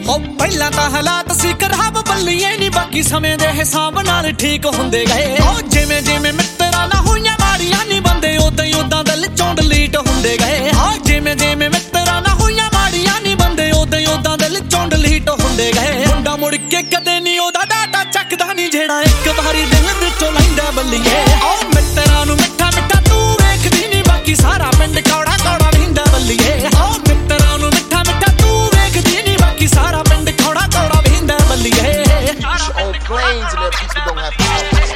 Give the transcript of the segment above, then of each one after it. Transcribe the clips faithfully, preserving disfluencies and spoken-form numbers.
ਪਹਿਲਾਂ ਤਾਂ ਹਾਲਾਤ ਸੀ ਖਰਾਬ ਬੱਲੀਏ ਨੀ ਬਾਕੀ ਸਮੇਂ ਦੇ ਹਿਸਾਬ ਨਾਲ ਠੀਕ ਹੁੰਦੇ ਗਏ ਉਹ ਜਿਵੇਂ ਜਿਵੇਂ ਮਿੱਤਰਾਂ ਨਾਲ ਹੋਈਆਂ ਮਾੜੀਆਂ ਨੀ ਬੰਦੇ ਉਦਾਂ ਹੀ ਉਦਾਂ ਦਿਲ ਚੋਂ ਡਿਲੀਟ ਹੁੰਦੇ ਗਏ ਹਾਂ ਜਿਵੇਂ ਜਿਵੇਂ ਮਿੱਤਰਾਂ ਨਾਲ ਹੋਈਆਂ ਮਾੜੀਆਂ ਨੀ ਬੰਦੇ ਉਦਾਂ ਹੀ ਉਦਾਂ ਦਿਲ ਚੋਂ ਡਿਲੀਟ ਹੁੰਦੇ ਗਏ ਮੁੰਡਾ ਮੁੜ ਕੇ ਕਦੇ ਨੀ ਉਹਦਾ ਡਾਟਾ ਚੱਕਦਾ ਨੀ ਜਿਹੜਾ ਇੱਕ ਵਾਰੀ ਦਿਲ ਵਿੱਚੋਂ ਲੈਂਦਾ ਬੱਲੀਏ ਉਹ ਮਿੱਤਰਾਂ ਨੂੰ ਮਿੱਠਾ ਮਿੱਠਾ ਤੂੰ ਵੇਖਦੀ ਨੀ ਬਾਕੀ ਸਾਰਾ ਪਿੰਡ ਕੌੜਾ ਕੌੜਾ ਵਹਿੰਦਾ ਬੱਲੀਏ ਉਹ ਮਿੱਤਰਾਂ ਨੂੰ ਮਿੱਠਾ ਮਿੱਠਾ ਤੂੰ ਵੇਖਦੀ ਨੀ ਬਾਕੀ ਸਾਰਾ ਪਿੰਡ ਕੌੜਾ ਕੌੜਾ ਵਹਿੰਦਾ ਬੱਲੀਏ on planes and that people don't have houses.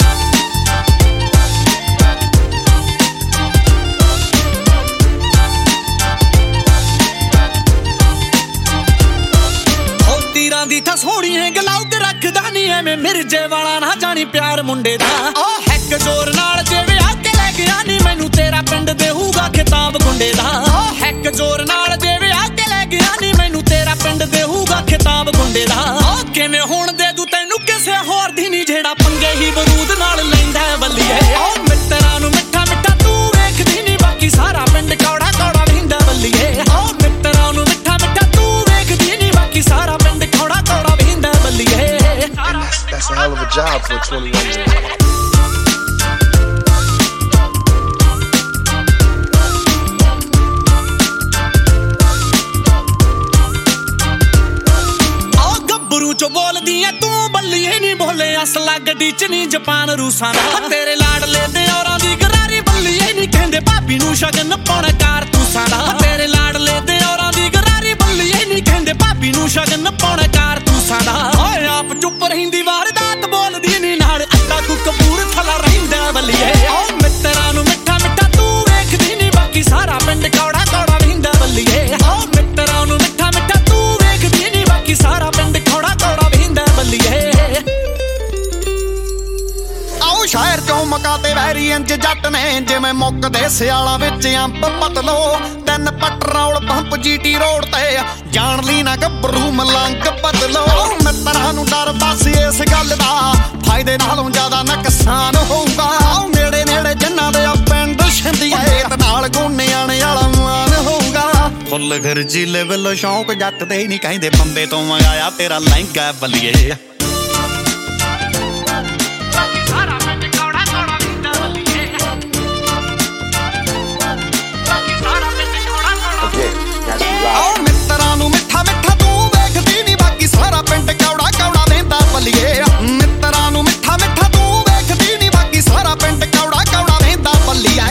ਤੀਰਾਂ ਦੀ ਥਾਂ ਸੋਹਣੀਆਂ ਗਲਾਉਦ ਰੱਖਦਾ ਨੀ ਐਵੇਂ ਮਿਰਜੇ ਵਾਲਾ ਨਾ ਜਾਣੀ ਪਿਆਰ ਮੁੰਡੇ ਦਾ ਉਹ ਹੈਕ ਜ਼ੋਰ ਨਾਲ ਜੇ ਵਿਆਹ ਕੇ ਲੈ ਗਿਆ ਨੀ ਮੈਨੂੰ ਤੇਰਾ ਪਿੰਡ ਦੇਹੂਗਾ ਖਿਤਾਬ ਗੁੰਡੇ ਦਾ ਉਹ ਹੈਕ ਜ਼ੋਰ ਨਾਲ ਜੇ ਵਿਆਹ ਕੇ ਲੈ ਗਿਆ ਨੀ ਮੈਨੂੰ ਤੇਰਾ ਪਿੰਡ ਦੇਹੂਗਾ ਖਿਤਾਬ ਗੁੰਡੇ ਦਾ ਉਹ ਕਿਵੇਂ ਹੁਣ ਦੇ ਦੂ ਤੈਨੂੰ ਕਿਸੇ ਹੋਰ ਦੀ ਨੀ ਜਿਹੜਾ ਪੰਗੇ ਹੀ ਬਰੂਦ ਨਾਲ ਲੈਂਦਾ ਬੱਲੀਏ ਉਹ ਮਿੱਤਰਾਂ ਨੂੰ ਮਿੱਠਾ ਮਿੱਠਾ ਤੂੰ ਵੇਖਦੀ ਨੀ ਬਾਕੀ ਸਾਰਾ ਪਿੰਡ ਕੌੜਾ ਕੌੜਾ ਵਹਿੰਦਾ ਬੱਲੀਏ ਉਹ ਮਿੱਤਰਾਂ ਨੂੰ ਮਿੱਠਾ ਮਿੱਠਾ ਤੂੰ ਵੇਖਦੀ ਨੀ ਬਾਕੀ ਸਾਰਾ ਪਿੰਡ ਕੌੜਾ ਕੌੜਾ ਵਹਿੰਦਾ ਬੱਲੀਏ That's a hell of a job for a twenty-one year old. ਚੋ ਬੋਲਦੀ ਐ ਤੂੰ ਬੱਲੀਏ ਨੀ ਬੋਲੇ ਅਸਲਾ ਗੱਡੀ ਚ ਨੀ ਜਾਪਾਨ ਰੂਸਾਂ ਦਾ ਤੇਰੇ ਲਾਡਲੇ ਦੇ ਔਰਾਂ ਦੀ ਗਰਾਰੀ ਬੱਲੀਏ ਨੀ ਕਹਿੰਦੇ ਭਾਬੀ ਨੂੰ ਸ਼ਗਨ ਪਾਉਣਾ ਕਾਰਤੂਸਾਂ ਦਾ ਤੇਰੇ ਲਾਡਲੇ ਦੇ ਔਰਾਂ ਦੀ ਗਰਾਰੀ ਬੱਲੀਏ ਨੀ ਕਹਿੰਦੇ ਭਾਬੀ ਨੂੰ ਸ਼ਗਨ ਪਾਉਣਾ ਕਾਰਤੂਸਾਂ ਦਾ ਓਏ ਆਪ ਚੁੱਪ ਰਹਿੰਦੀ ਵਾਰਦਾਤ ਬੋਲਦੀ ਨੀ ਨਾਲ ਅੱਡਾ ਕੋ ਕਪੂਰ ਥਲਾ ਰਹਿੰਦਾ ਬੱਲੀਏ ਓ ਮਿੱਤਰਾਂ ਨੂੰ ਮਿੱਠਾ ਮਿੱਠਾ ਤੂੰ ਵੇਖਦੀ ਨੀ ਬਾਕੀ ਸਾਰਾ ਪਿੰਡ ਕੌੜਾ ਕੌੜਾ ਰਹਿੰਦਾ ਬੱਲੀਏ ਓ ਮਿੱਤਰਾਂ ਨੂੰ ਮਿੱਠਾ ਮਿੱਠਾ ਤੂੰ ਵੇਖਦੀ ਨੀ ਬਾਕੀ ਸਾਰਾ ਪਿੰਡ ਕੌੜਾ ਆਓ ਸ਼ਹਿਰ ਚੋਂ ਮਕਾ ਤੇ ਵੈਰੀ ਇੰਜ ਜੱਟ ਨੇ ਜਿਵੇਂ ਮੁੱਕਦੇ ਸਿਆਲਾਂ ਵਿੱਚ ਅੰਬ ਪਤਲੋ ਤਿੰਨ ਪੈਟਰੋਲ ਪੰਪ ਜੀਟੀ ਰੋਡ ਤੇ ਜਾਣ ਲਈ ਨਾ ਗੱਭਰੂ ਮਲੰਗ ਬਦਲੋ ਮਿੱਤਰਾਂ ਨੂੰ ਡਰ ਬਸ ਇਸ ਗੱਲ ਦਾ ਫਾਇਦੇ ਨਾਲੋਂ ਜ਼ਿਆਦਾ ਨੁਕਸਾਨ ਹੋਊਗਾ ਨੇੜੇ ਨੇੜੇ ਜਿਨ੍ਹਾਂ ਦੇ ਆ ਪਿੰਡ ਛਿੰਦੀਆਂ ਤੇ ਨਾਲ ਗੋਨਿਆਂ ਵਾਲਾ ਮਾਨ ਹੋਊਗਾ ਫੁੱਲ ਖਰਚੀਲੇ ਵੱਲੋਂ ਸ਼ੌਂਕ ਜੱਟ ਦੇ ਨਹੀਂ ਕਹਿੰਦੇ ਬੰਬੇ ਤੋਂ ਮੰਗਾਇਆ ਤੇਰਾ ਲਹਿੰਗਾ ਬੱਲੀਏ ਮਿੱਤਰਾਂ ਨੂੰ ਮਿੱਠਾ ਮਿੱਠਾ ਤੂੰ ਵੇਖਦੀ ਨੀ ਬਾਕੀ ਸਾਰਾ ਪਿੰਡ ਕੌੜਾ ਕੌੜਾ ਵਹਿੰਦਾ ਬੱਲੀਏ ਮਿੱਤਰਾਂ ਨੂੰ ਮਿੱਠਾ ਮਿੱਠਾ ਤੂੰ ਵੇਖਦੀ ਨੀ ਬਾਕੀ ਸਾਰਾ ਪਿੰਡ ਕੌੜਾ ਕੌੜਾ ਵਹਿੰਦਾ ਬੱਲੀਏ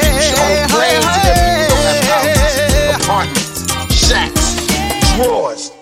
Apartments, shacks, drawers.